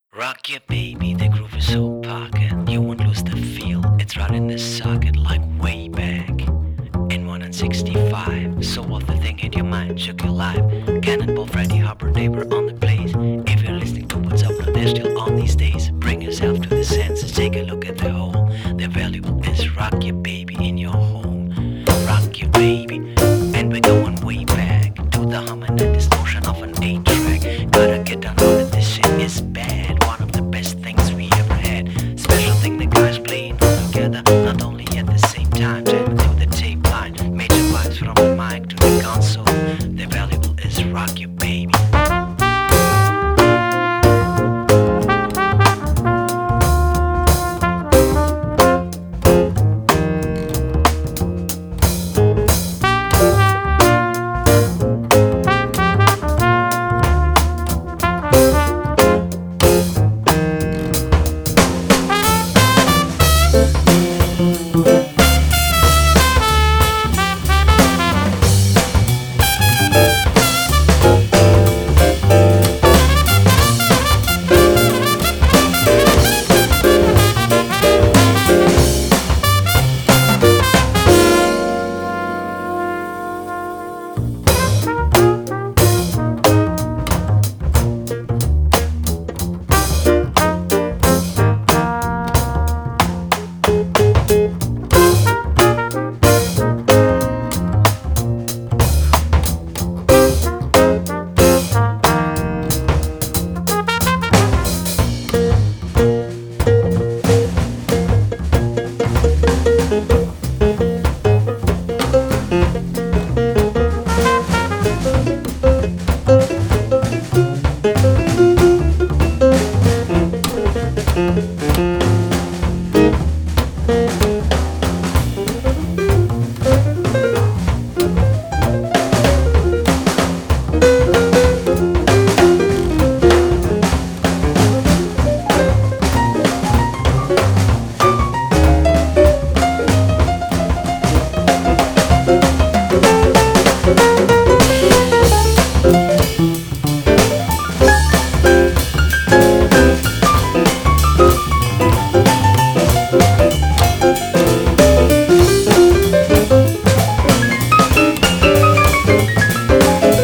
Rock your baby, the groove is so pocket. You won't lose the feel, it's right in the socket like way back in 165. So what the thing hit your mind, shook your life. Cannonball, Freddie Hubbard, they were on the place. If you're listening to what's up now, they're still on these days. Bring yourself to the senses, take a look at the whole. The valuable is rock your baby in your home. Rock your baby, and we're going way back to the hum and the distortion of an 8-track. Gotta get down on it, this shit is bad. One of the best things we ever had. Special thing the guys playing all together, not only at the same time. Jamming through the tape line, major vibes from the mic to the console. The valuable is rock your baby.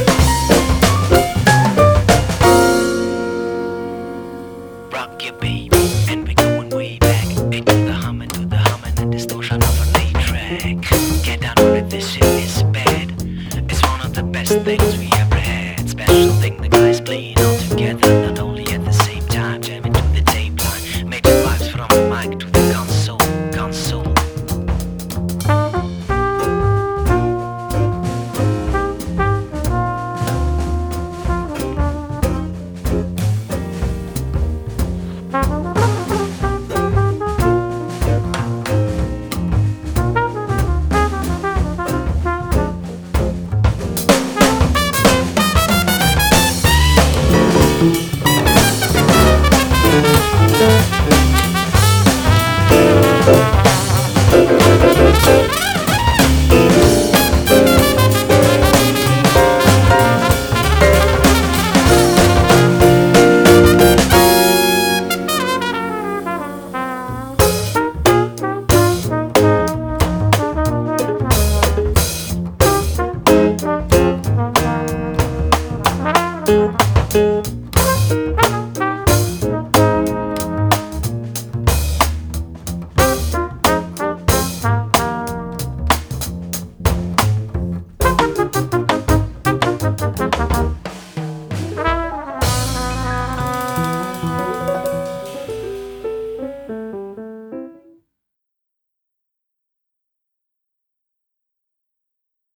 Rock your baby.